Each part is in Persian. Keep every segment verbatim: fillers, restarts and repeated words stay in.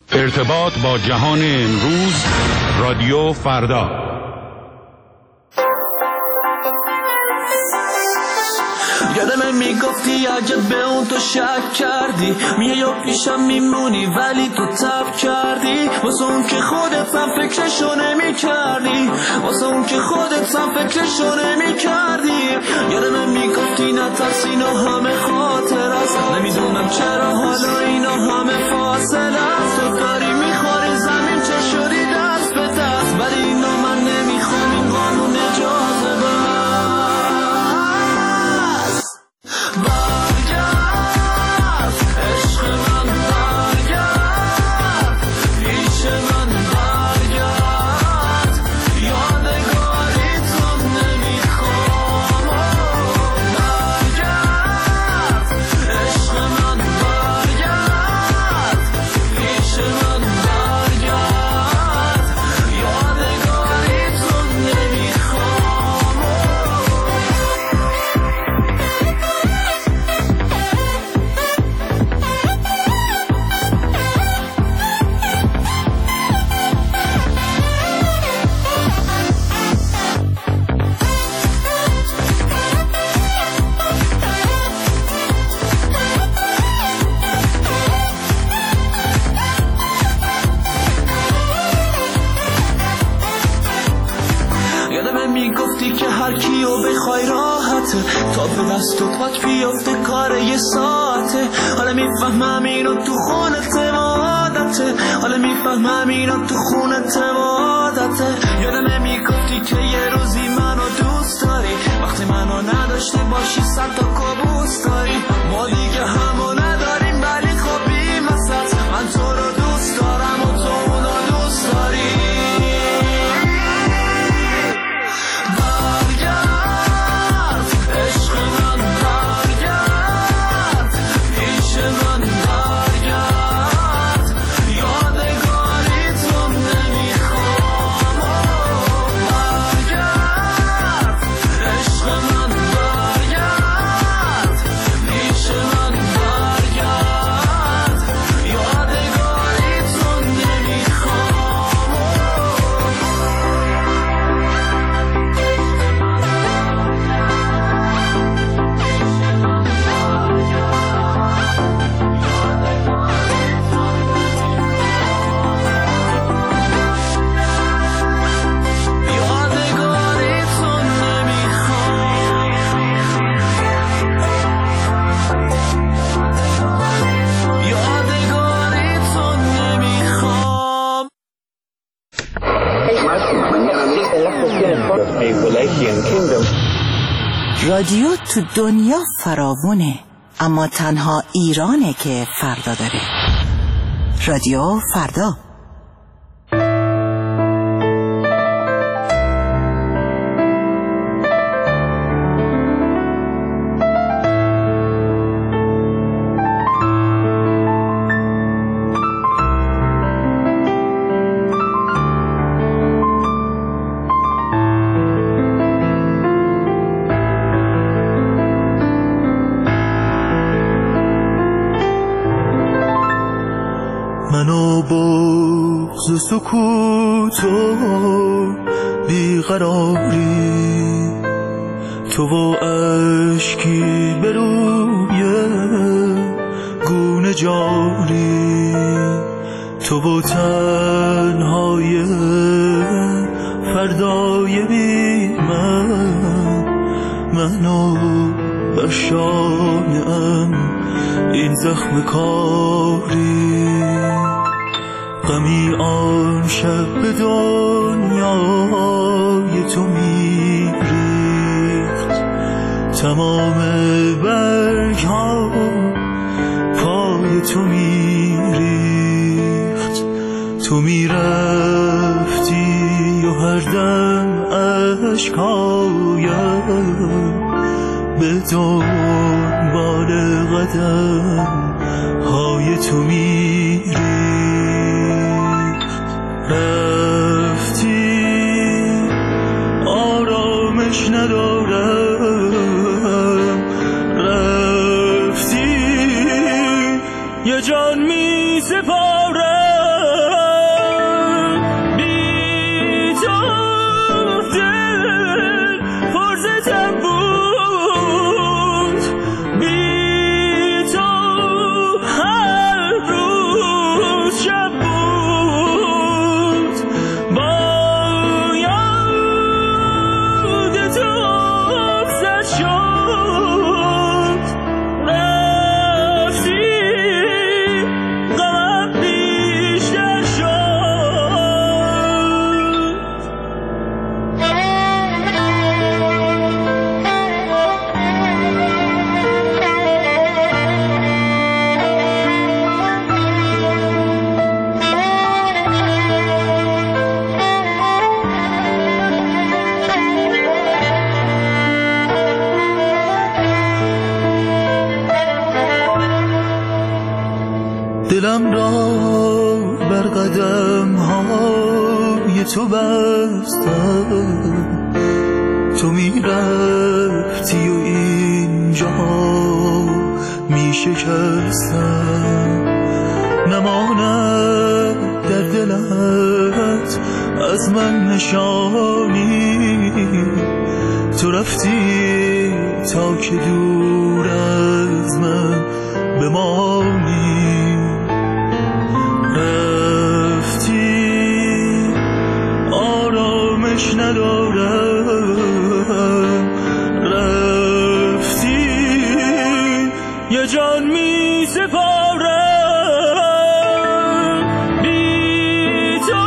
ارتباط با جهان امروز، رادیو فردا. یادم میگفتی عجب به اون تو شک کردی، میای و پیشم میمونی ولی تو تب کردی، واسه اون که خودت هم فکرشو نمی کردی، واسه اون که خودت هم فکرشو نمی کردی. یادم میگفتی نترس اینا همه خاطر است، نمیدونم چرا حالا اینا همه فاصله است. تو داری میخوری زمین چه شدی دست به دست، ولی اینا من نمیخوام، این قانون اجازه بس. برگرد عشق من، برگرد پیش من، برگرد یادگاری تو نمیخوام. برگرد عشق من، برگرد پیش من، برگرد یادگاری تو نمیخوام. یادم میگفتی که هر کیو بخوای راحته، تا به دست و پات بیافته کار یه ساعته. حالا میفهمم اینو تو خونت عادته، حالا میفهمم اینو تو خونت عادته. یادم میگفتی که یه روزی منو دوست داری، وقتی منو نداشته باشی صد تا کابوس داری. ما دیگه همو نداریم ولی خب این وسط من تو رو دوست دارم و تو اونو دوست داری. رادیو تو دنیا فراوونه، اما تنها ایرانه که فردا داره. رادیو فردا. منو بغض سکوت و بیقراری، تو و اشکی به روی گونه جاری، تو و تنهای فردای بی من، منو بر شانه‌ام این زخم کاری. غمی آن شب به دنیای تو میریخت، تمام برگ ها پای تو میریخت. تو میرفتی و هر دم اشکایم به دنبال قدم های تو میریخت. رفتی آرامش ندارم، رفتی یه جان می سپارم. قدم را بر قدم های تو بستم، تو می رفتی و اینجا می شکستم. نماند در دلت از من نشانی، تو رفتی تا که دور از من بمانی. رفتی آرامش ندارم، رفتی یه جان می سپارم. بی تو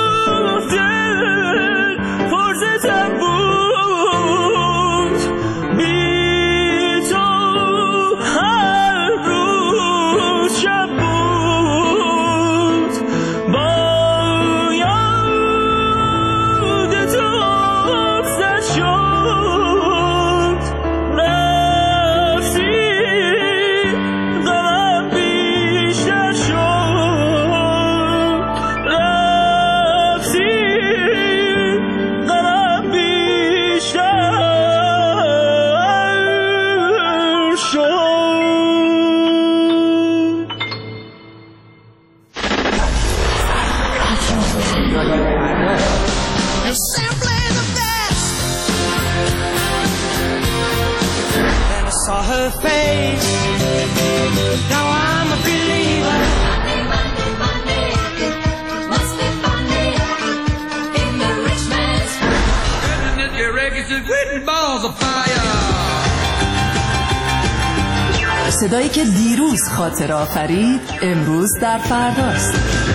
دل فرزتم بود، بی تو هر روز شب بود. با یاد تو افزد شد، رفتی غمم بیشتر شد، رفتی غمم بیشتر شد. Simply the best. Then I saw her face. Now I'm a believer. Monday, Monday, Monday. It must be funny in the rich man's world. Your records are written balls of fire. صدایی که دیروز خاطر آفرید امروز در فرداست.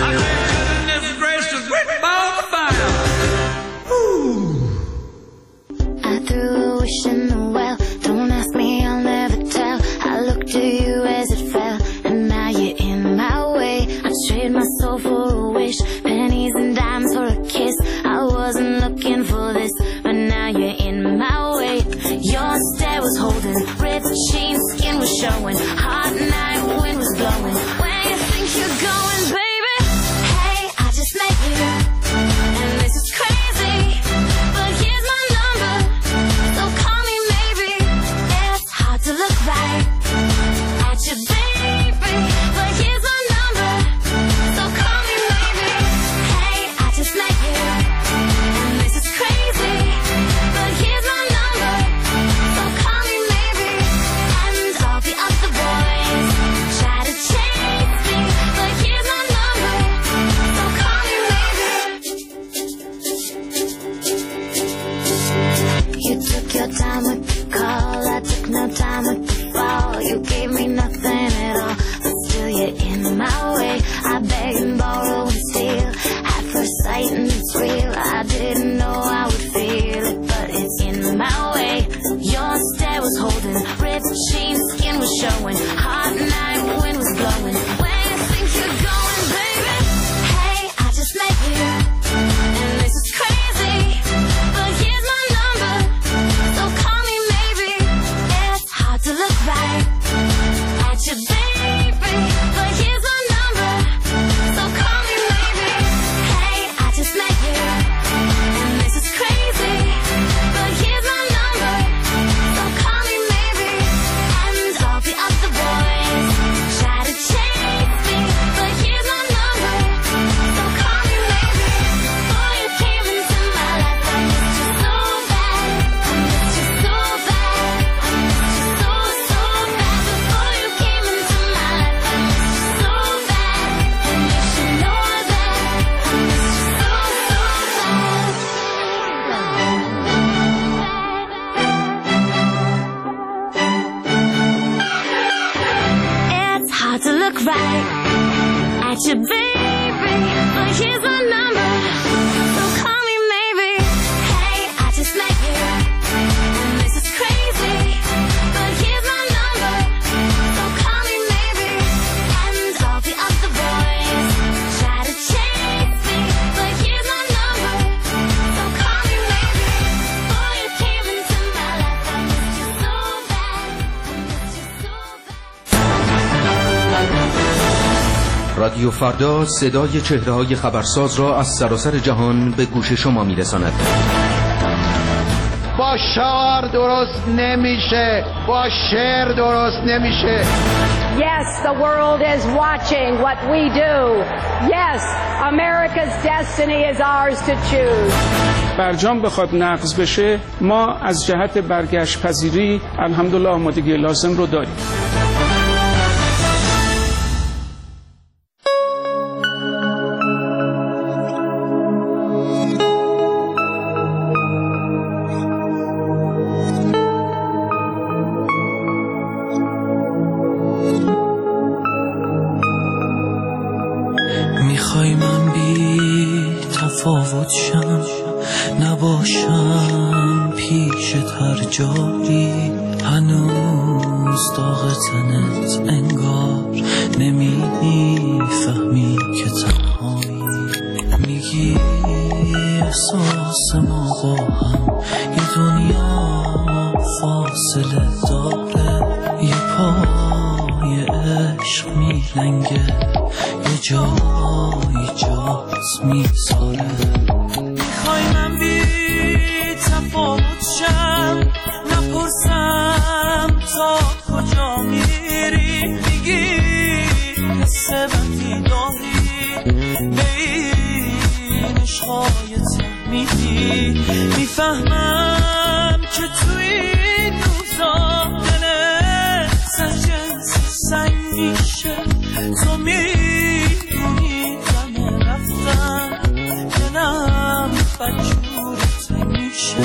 I threw a wish in the well. Don't ask me, I'll never tell. I looked to you as it fell, and now you're in my way. I trade my soul for a wish, pennies and dimes for a kiss. I wasn't looking for this, but now you're in my way. Your stare was holding, ripped jeans, skin was showing. Hot night, wind was blowing. Where you think you're going, baby? Hey, I just met you, and this is crazy. But here's my number, so call me maybe. It's hard to look right at you, baby. But here's my number, so call me maybe. Hey, I just met you, and this is crazy. But here's my number, so call me maybe. And all the other boys try to chase me. But here's my number, so call me maybe. You took your time with the call, I took no time with the fall. You gave me nothing at all, but still you're in my way. I beg and borrow and steal, at first sight and it's real. I didn't know I would feel it, but it's in my way. Your stare was holding, ripped jeans, skin was showing. Hot night, wind was blowing. Where you think you're going, baby? Hey, I just met you, and this is crazy. But here's my number, so call me maybe. It's hard to look right at you, baby. But here's my number, so call me maybe. Hey, I just met you, and this is crazy. But here's my number, so call me maybe. And all the other boys try to chase me. But here's my number, so call me maybe. Boy, you came into my life, I missed you so bad. I missed you so bad. I missed you so, so bad. Before you came into my life, I missed you so bad. And you should know that I missed you so, so bad. It's hard to look right at you, baby. But here's my number, so call me maybe. Hey, I just met you, and this is crazy. But here's my number, so call me maybe. And all the other boys try to chase me. But here's my number, so call me maybe. Boy, you came into my life, I missed you so bad. I missed you so bad. رادیو فردا صدای چهره‌های خبرساز را از سراسر جهان به گوش شما می‌رساند. با شعار درست نمیشه، با شعر درست نمیشه. Yes, the world is watching what we do. Yes, America's destiny is ours to choose. برجام بخواد نقض بشه، ما از جهت برگشت پذیری الحمدلله آمادگی لازم رو داریم. میخوای من بی تفاوت شم، نباشم پیشت هر جایی، هنوز داغ تنت انگار نمیفهمی که تنهایی. میگی احساس ما با هم یه دنیا فاصله داره، یه پای عشق میلنگه، یه جایی جات میذاره. میخوای من بی تفاوت شم، نپرسم تا کجا میری، میگی حس بدی داری بین عشقای تهمیدی. میفهمم که توی این روزا دلت سرجنس سنگ میشه، تو میدونی دم رفتن دلم بدجورت میشه.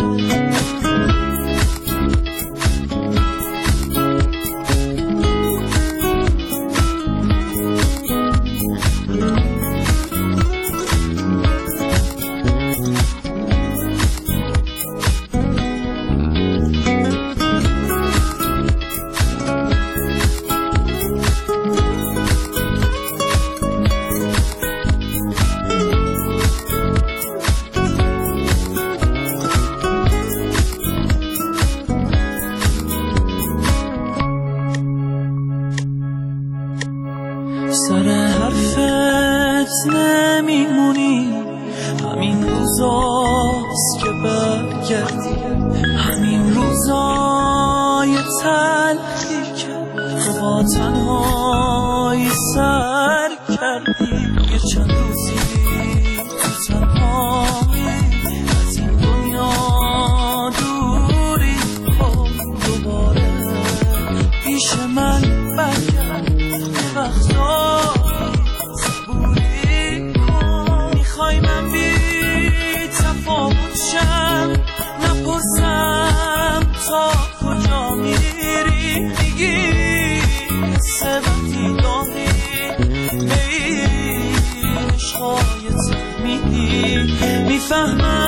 سر حرفت نمیمونی، همین روزاست که برگردی، همین روزای تلخی که تو با تنهایی سر کردی. یه چند روزی تو تنهایی از این دنیا دوری، خب دوباره پیش من برگرد. صبوری کن، میخوای من بی تفاوت شم، نپرسم تا کجا میری، میگی حس بدی داری بین عشقای تهمیدی. میفهمم